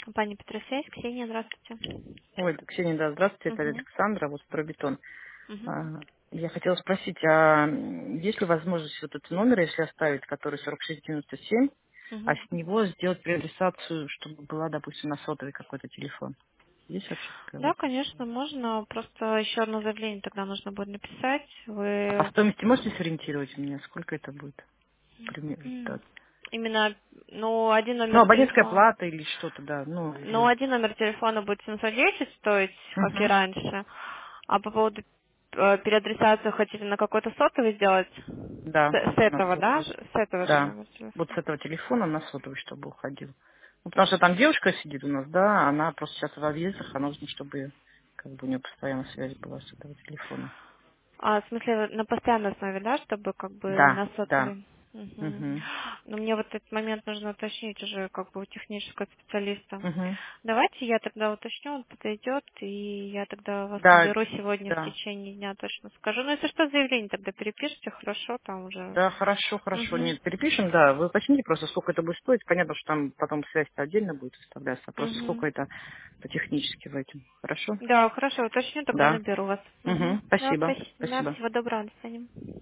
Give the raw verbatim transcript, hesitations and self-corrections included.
Компания Петросвязь. Ксения, здравствуйте. Ой, Ксения, да, здравствуйте, это Угу. Александра, вот Стройбетон. Угу. А, Я хотела спросить, а м, есть ли возможность вот этот номер, если оставить, который сорок шесть девяносто семь, а Угу. с него сделать переадресацию, чтобы была, допустим, на сотовый какой-то телефон? Есть вообще такая Да, возможность? конечно, можно. Просто еще одно заявление тогда нужно будет написать. А по Вы стоимости можете сориентировать меня, сколько это будет? Примерно, м, да. именно, ну, один Ну, номер абонентская телефона. плата или что-то, да, ну, Ну, или... один номер телефона будет семьсот десять стоить, как и Угу. раньше. А по поводу э, переадресации хотите на какой-то сотовый сделать? С, Да, с на этого, да? сотовый. С этого же Да. номер Вот телефона. с этого телефона на сотовый, чтобы уходил. Ну, потому что там девушка сидит у нас, да, она просто сейчас в объездах, а нужно, чтобы как бы у нее постоянно связь была с этого телефона. А, в смысле, на постоянной основе, да, чтобы как бы Да, на да. сотовый? Мгм. Угу. Но мне вот этот момент нужно уточнить уже как бы у технического специалиста. Угу. Давайте я тогда уточню, он подойдет, и я тогда вас Да, наберу сегодня в да. течение дня, точно скажу. Ну, если что, заявление тогда перепишите, хорошо, там уже. Да, хорошо, хорошо. Угу. Нет, перепишем, да. Вы уточните просто, сколько это будет стоить. Понятно, что там потом связь-то отдельно будет выставляться, а просто Угу. сколько это по-технически в этом. Хорошо? Да, хорошо, уточню, тогда Да. наберу вас. Угу. Угу. Да, Спасибо. спасибо. Да, Спасибо. всего доброго, до свидания.